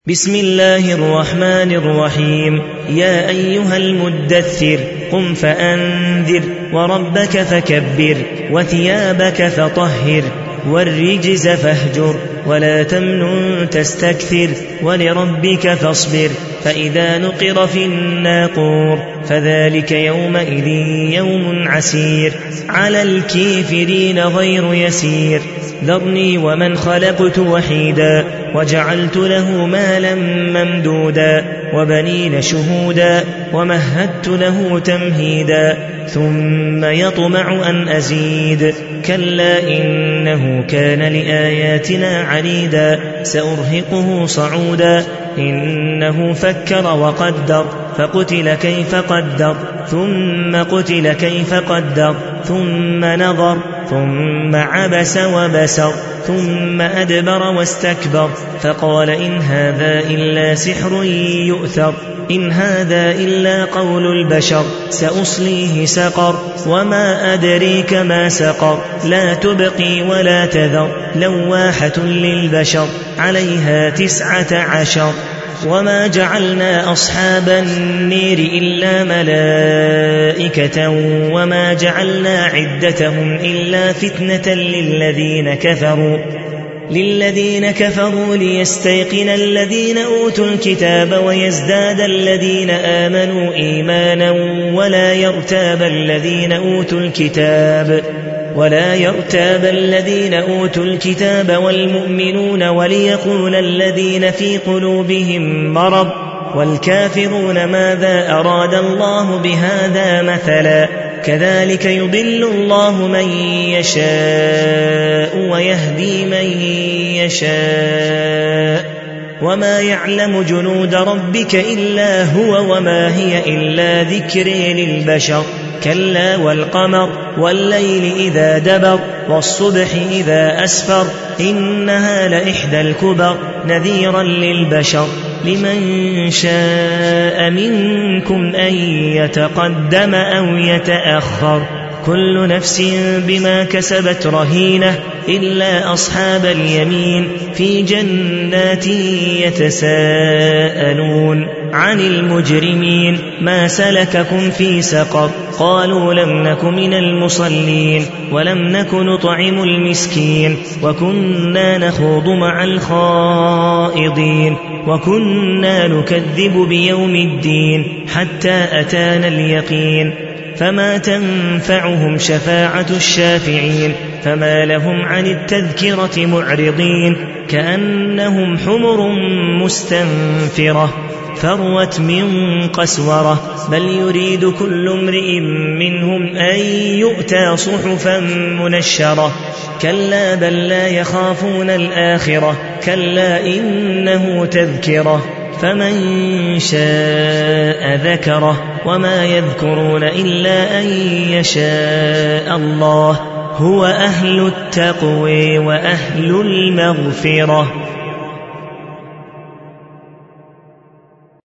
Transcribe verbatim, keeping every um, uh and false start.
بسم الله الرحمن الرحيم. يا أيها المدثر قم فأنذر وربك فكبر وثيابك فطهر والرجز فاهجر ولا تمنن تستكثر ولربك فاصبر فإذا نقر في الناقور فذلك يومئذ يوم عسير على الكافرين غير يسير. ذرني ومن خلقت وحيدا وجعلت له مالا ممدودا وبنين شهودا ومهدت له تمهيدا ثم يطمع أن أزيد كلا إنه كان لآياتنا عنيدا سأرهقه صعودا إنه فكر وقدر فقتل كيف قدر ثم قتل كيف قدر ثم نظر ثم عبس وبسر ثم أدبر واستكبر فقال إن هذا إلا سحر يؤثر إن هذا إلا قول البشر سأصليه سقر وما أدريك ما سقر لا تبقي ولا تذر لواحة للبشر عليها تسعة عشر. وما جعلنا أصحاب النير إلا ملائكة وما جعلنا عدتهم إلا فتنة للذين كفروا للذين كفروا ليستيقن الذين أوتوا الكتاب ويزداد الذين آمنوا إيمانا ولا يرتاب الذين أوتوا الكتاب ولا يرتاب الذين أوتوا الكتاب والمؤمنون وليقول الذين في قلوبهم مرض والكافرون ماذا أراد الله بهذا مثلا كذلك يضل الله من يشاء ويهدي من يشاء وما يعلم جنود ربك إلا هو وما هي إلا ذكر للبشر. كلا والقمر والليل إذا دبر والصبح إذا أسفر إنها لإحدى الكبر نذيرا للبشر لمن شاء منكم أن يتقدم أو يتأخر كل نفس بما كسبت رهينة إلا أصحاب اليمين في جنات يتساءلون عن المجرمين ما سلككم في سقر قالوا لم نك من المصلين ولم نك نطعم المسكين وكنا نخوض مع الخائضين وكنا نكذب بيوم الدين حتى أتانا اليقين فما تنفعهم شفاعة الشافعين فما لهم عن التذكرة معرضين كأنهم حمر مستنفرة فروت من قسورة بل يريد كل امرئ منهم أن يؤتى صحفا منشرة كلا بل لا يخافون الآخرة كلا إنه تذكرة فمن شاء ذكره وما يذكرون إلا أن يشاء الله هو أهل التقوى وأهل المغفرة.